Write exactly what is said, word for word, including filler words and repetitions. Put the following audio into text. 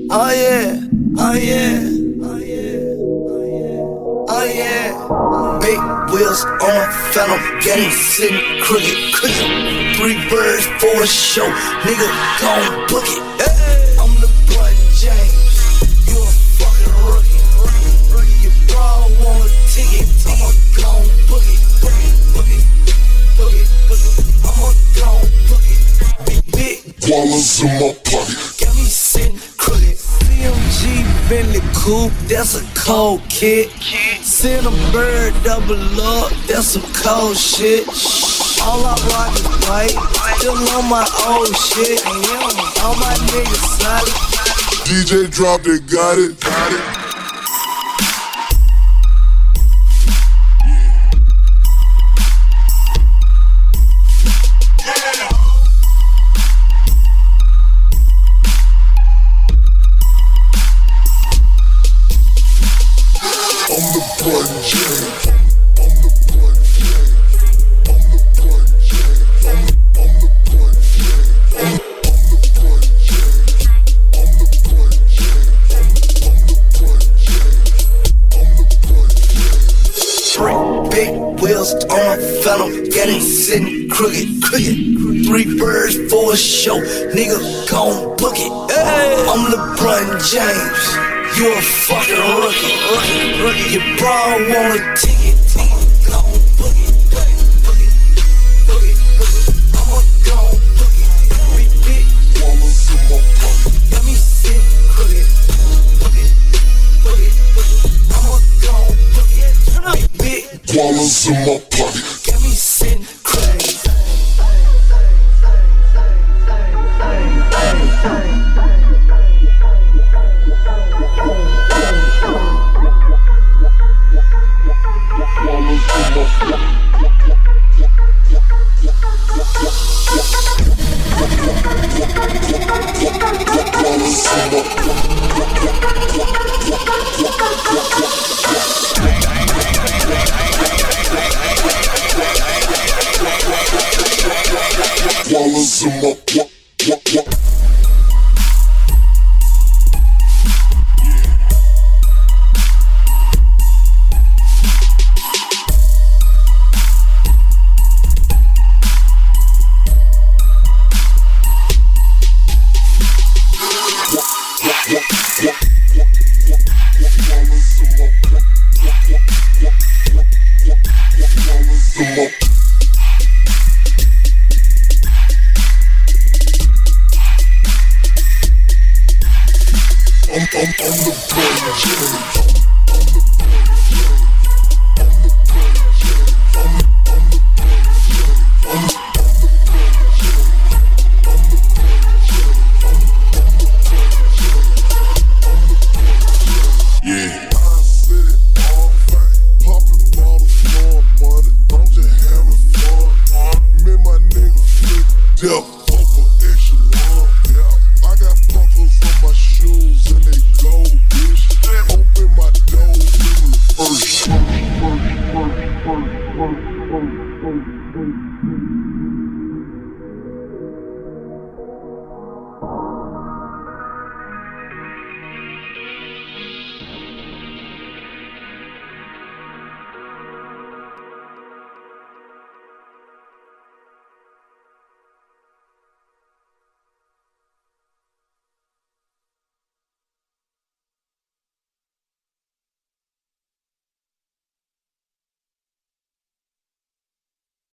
Oh yeah, oh yeah, oh yeah, oh yeah. Big wheels on my phantom, game sitting crooked, crooked. Three birds for a show, nigga gon' book it. Hey, I'm LeBron James, you a fucking rookie. Your bra want a ticket, I'ma gon' book it, book it, book it, book it, book it. I'ma gon' book it. Big, big dollars in my pocket. Got me sitting crooked. C M G Bentley coupe, that's a cold kid. Send a bird double up, that's some cold shit. All I rock is white, still on my old shit. All my niggas solid. D J dropped it, got it, got it. Sitting crooked, crooked. Three birds for a show, nigga gon' book it. Hey, I'm LeBron James, you a fucking rookie, rookie, rookie. Your bra want a ticket, I'ma gon' book it, book it, book it, book it, book it. I'ma gon' book it. Big, big dollars in my pocket. Got me sitting crooked, book it, book it, book it. I'ma gon' book it. Big, big dollars in my pocket. Got me sitting crazy. Dollars in my pocket. I'm, I'm, I'm the